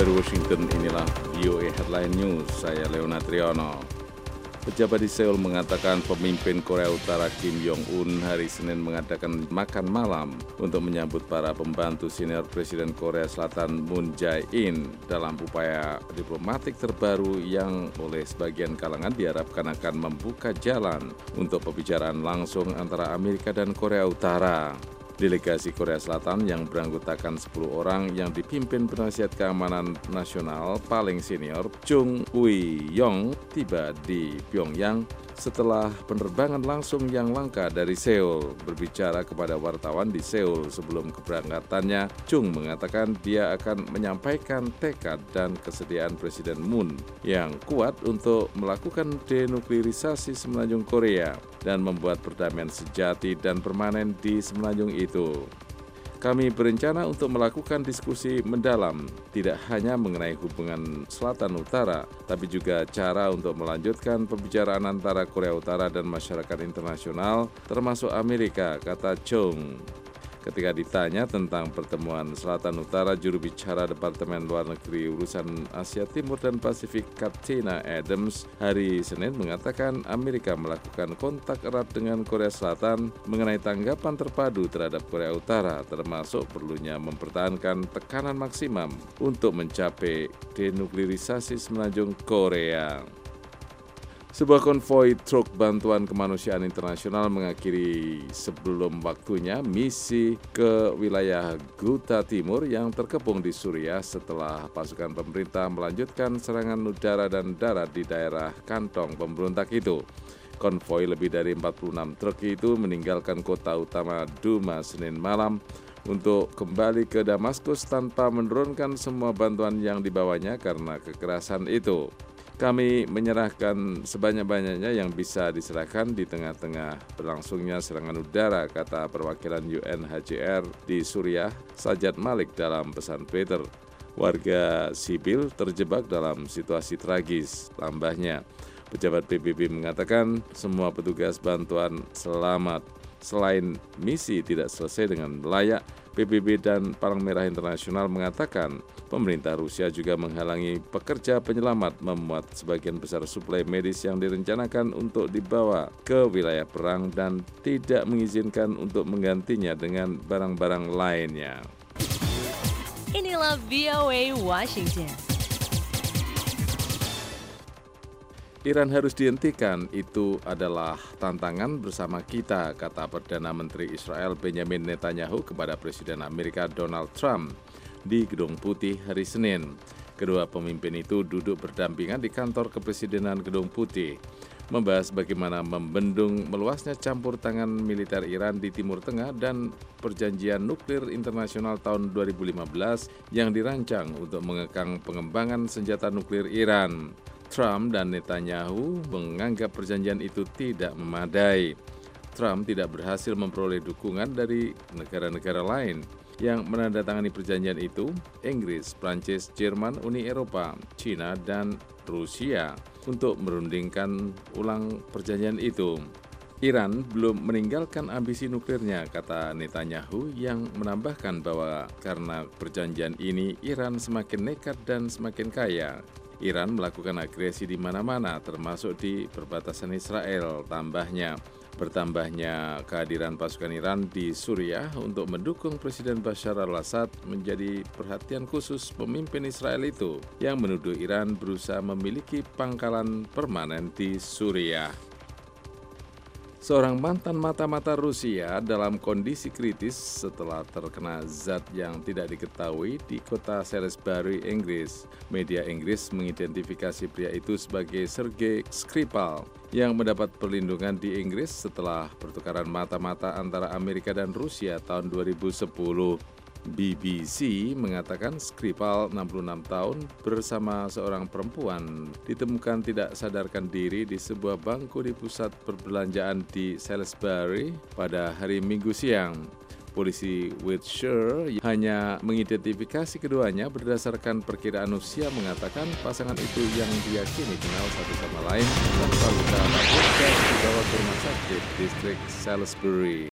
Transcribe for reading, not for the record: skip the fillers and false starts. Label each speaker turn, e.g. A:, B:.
A: Dari Washington, inilah VOA Headline News, saya Leonard Triono. Pejabat di Seoul mengatakan pemimpin Korea Utara Kim Jong-un hari Senin mengadakan makan malam untuk menyambut para pembantu senior Presiden Korea Selatan Moon Jae-in dalam upaya diplomatik terbaru yang oleh sebagian kalangan diharapkan akan membuka jalan untuk pembicaraan langsung antara Amerika dan Korea Utara. Delegasi Korea Selatan yang beranggotakan 10 orang yang dipimpin penasihat keamanan nasional paling senior Chung Eui-yong tiba di Pyongyang setelah penerbangan langsung yang langka dari Seoul. Berbicara kepada wartawan di Seoul sebelum keberangkatannya, Chung mengatakan dia akan menyampaikan tekad dan kesediaan Presiden Moon yang kuat untuk melakukan denuklirisasi semenanjung Korea dan membuat perdamaian sejati dan permanen di semenanjung itu. Kami berencana untuk melakukan diskusi mendalam, tidak hanya mengenai hubungan Selatan-Utara, tapi juga cara untuk melanjutkan pembicaraan antara Korea Utara dan masyarakat internasional, termasuk Amerika, kata Chung. Ketika ditanya tentang pertemuan Selatan-Utara, juru bicara Departemen Luar Negeri Urusan Asia Timur dan Pasifik Katina Adams hari Senin mengatakan Amerika melakukan kontak erat dengan Korea Selatan mengenai tanggapan terpadu terhadap Korea Utara, termasuk perlunya mempertahankan tekanan maksimum untuk mencapai denuklirisasi semenanjung Korea. Sebuah konvoi truk bantuan kemanusiaan internasional mengakhiri sebelum waktunya misi ke wilayah Ghouta Timur yang terkepung di Suriah setelah pasukan pemerintah melanjutkan serangan udara dan darat di daerah kantong pemberontak itu. Konvoi lebih dari 46 truk itu meninggalkan kota utama Duma Senin malam untuk kembali ke Damaskus tanpa menurunkan semua bantuan yang dibawanya karena kekerasan itu. Kami menyerahkan sebanyak-banyaknya yang bisa diserahkan di tengah-tengah berlangsungnya serangan udara, kata perwakilan UNHCR di Suriah, Sajat Malik dalam pesan Twitter. Warga sipil terjebak dalam situasi tragis, tambahnya. Pejabat PBB mengatakan semua petugas bantuan selamat. Selain misi tidak selesai dengan layak, PBB dan Palang Merah Internasional mengatakan pemerintah Rusia juga menghalangi pekerja penyelamat memuat sebagian besar suplai medis yang direncanakan untuk dibawa ke wilayah perang dan tidak mengizinkan untuk menggantinya dengan barang-barang lainnya.
B: Inilah VOA Washington.
A: Iran harus dihentikan, itu adalah tantangan bersama kita, kata Perdana Menteri Israel Benjamin Netanyahu kepada Presiden Amerika Donald Trump di Gedung Putih hari Senin. Kedua pemimpin itu duduk berdampingan di kantor kepresidenan Gedung Putih, membahas bagaimana membendung meluasnya campur tangan militer Iran di Timur Tengah dan perjanjian nuklir internasional tahun 2015 yang dirancang untuk mengekang pengembangan senjata nuklir Iran. Trump dan Netanyahu menganggap perjanjian itu tidak memadai. Trump tidak berhasil memperoleh dukungan dari negara-negara lain yang menandatangani perjanjian itu, Inggris, Prancis, Jerman, Uni Eropa, China, dan Rusia, untuk merundingkan ulang perjanjian itu. Iran belum meninggalkan ambisi nuklirnya, kata Netanyahu yang menambahkan bahwa karena perjanjian ini, Iran semakin nekat dan semakin kaya. Iran melakukan agresi di mana-mana, termasuk di perbatasan Israel, tambahnya. Bertambahnya kehadiran pasukan Iran di Suriah untuk mendukung Presiden Bashar al-Assad menjadi perhatian khusus pemimpin Israel itu, yang menuduh Iran berusaha memiliki pangkalan permanen di Suriah. Seorang mantan mata-mata Rusia dalam kondisi kritis setelah terkena zat yang tidak diketahui di kota Salisbury, Inggris. Media Inggris mengidentifikasi pria itu sebagai Sergei Skripal yang mendapat perlindungan di Inggris setelah pertukaran mata-mata antara Amerika dan Rusia tahun 2010. BBC mengatakan Skripal, 66 tahun, bersama seorang perempuan ditemukan tidak sadarkan diri di sebuah bangku di pusat perbelanjaan di Salisbury pada hari Minggu siang. Polisi Wiltshire hanya mengidentifikasi keduanya berdasarkan perkiraan usia, mengatakan pasangan itu yang diyakini kenal satu sama lain tanpa luka apapun dan dibawa ke rumah sakit distrik Salisbury.